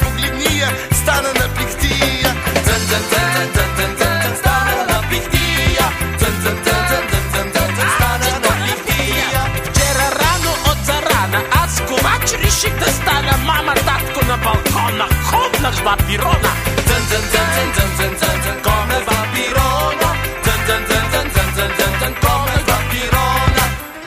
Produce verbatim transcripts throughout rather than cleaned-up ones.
погледни я, стана на пихтия. Дзън, дзън, дзън, дзън, дзън, дзън, дзън, стана на пихтия. Дзън, дзън, дзън, дзън, дзън, дзън, дзън, дзън, стана на пихтия. Вчера рано от зарана аз ковач реших да стана. Мама, татко на балкона, хопнах с папирона. Дзън, дзън, дзън, дзън, дзън, дзън, дзън, дзън, коме с папирона. Дзън, дзън, дзън, дзън, дзън, дзън, дзън, дзън, коме с папирона.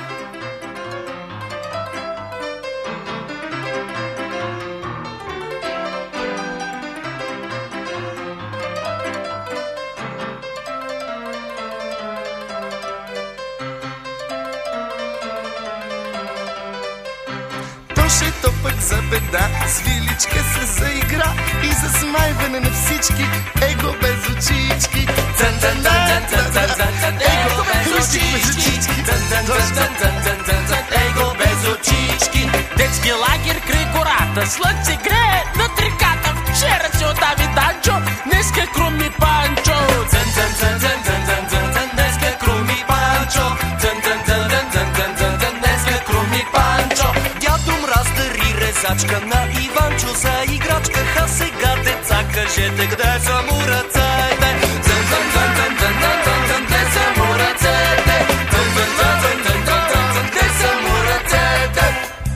То пък за беда, свиличка се заигра и за смайване на всички, его без очички. Дзън, дзън, дзън, дзън, дзън, дзън, дзън, его без очички. Дзън, дзън, дзън, дзън, дзън, дзън, дзън, его без очички. Детски лагер край гората, слънце грее над реката. Вчера се отдави Данчо, днеска круми Панчо. Дзън, дзън, дзън, дзън, дзън, дзън, дзън, дзън, днеска круми Панчо. Дзън, дзън, дзън, дзън, дзън, дзън, дзън, дзън, днеска круми Панчо. Дядо Мраз дари резачка на Иванчо за играчка. Ха сега, деца, кажете къде са му ръцете. Дзън, дзън, дзън, дзън, дзън, дзън, дзън, дзън, къде са му ръцете. Дзън, дзън, дзън, дзън, дзън, дзън, дзън, дзън, къде са му ръцете.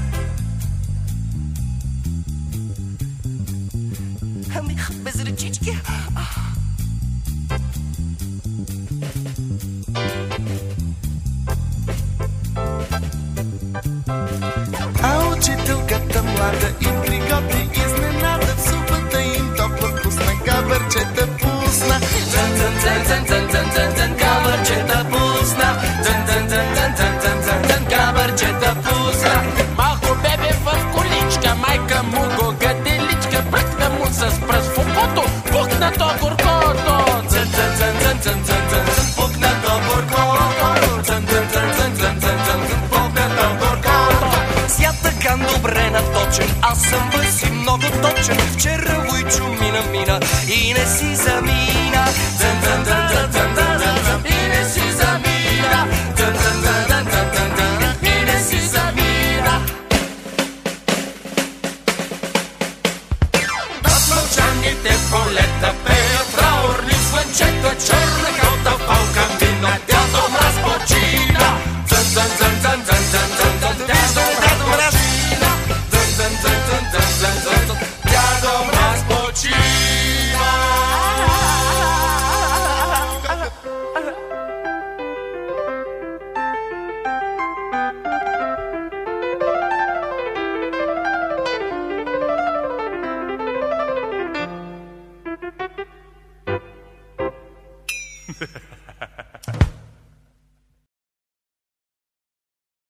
Ами, без ръчички. А учителката млада им приготви изненада. В супата им топла вкусна габърчета пусна. Дзън, дзън, дзън, дзън, дзън, дзън, дзън, дзън, габърчета пусна. Дзън, дзън, дзън, дзън, дзън, дзън, дзън, дзън, габърчета пусна. Малко бебе в количка, майка му го гаделичка. Бръкна му с пръст в окото, пукна то горкото. Дзън, дзън, дзън, дзън, дзън, дзън, дзън, дзън, пукна то горкото. Дзън, дзън, дзън, дзън, дзън, дзън, дзън, дзън, пукна то горкото. Святъкан добре наточен, аз съм бърз и много точен. Вчера Войчо мина, мина и не си замина. Дзън, дзън, дзън, дзън, дзън, дзън, дзън, и не си замина. Дзън, дзън, дзън, дзън, дзън, дзън, дзън, и не си замина. Над мълчаните полета пеят траурни звънчета. Черна калта, палка, вина, Дядо Мраз почина. Дзън, дзън, дзън, дзън, дзън.